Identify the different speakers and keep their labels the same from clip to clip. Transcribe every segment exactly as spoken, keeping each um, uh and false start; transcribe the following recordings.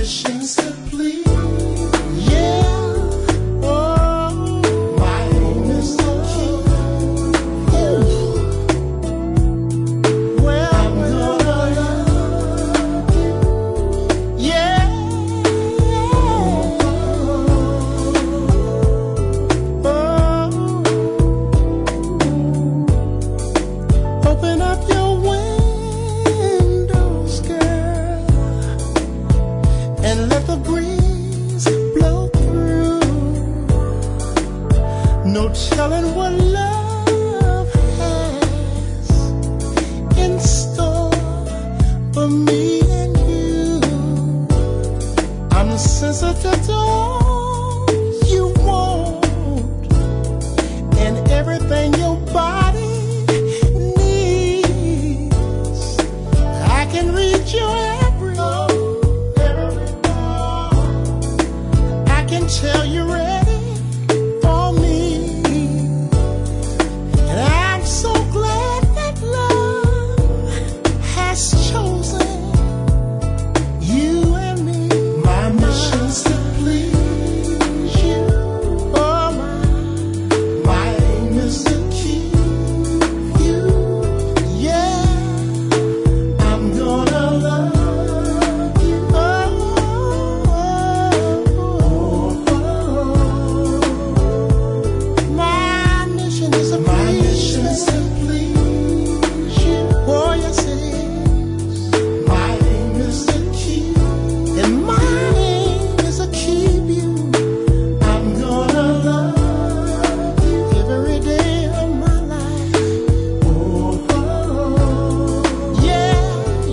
Speaker 1: mission simply, yeah. Oh, my aim is to keep you. Well, I'm gonna love you, yeah. Oh, open up your windows, girl, and let the breeze blow through. No telling what love has in store for me and you. I'm sensitive to all you want and everything your body needs. I can read your every I can tell you're ready for me, and I'm so glad that love has chosen you and me. My mission's to please you. Oh, my, my aim is to keep you. Yeah, I'm gonna love you. Oh, my mission is to my mission is to please you. Oh, yes it is. My aim is to keep, and my aim is to keep you. I'm gonna love you every day of my life. Oh, yeah,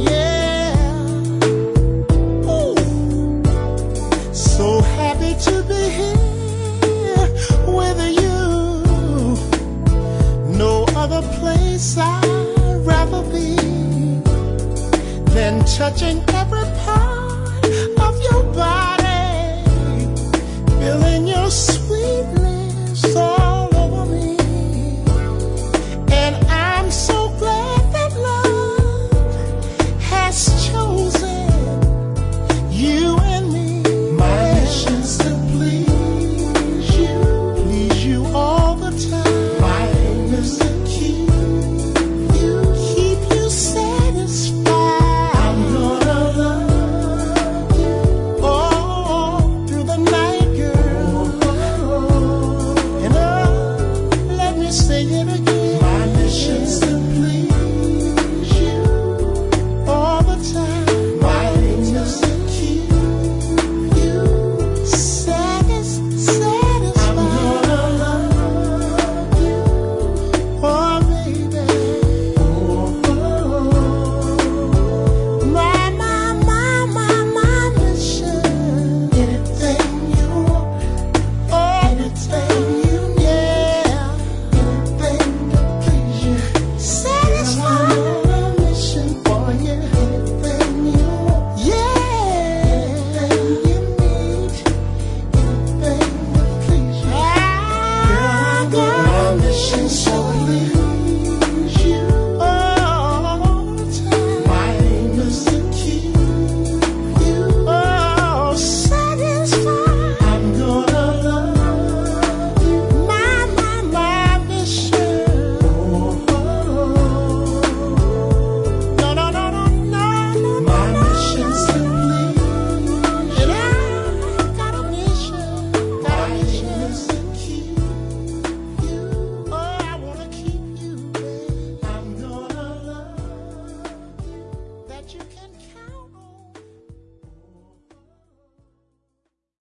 Speaker 1: yeah. Ooh. So happy to be here with you. No other place I'd rather be than touching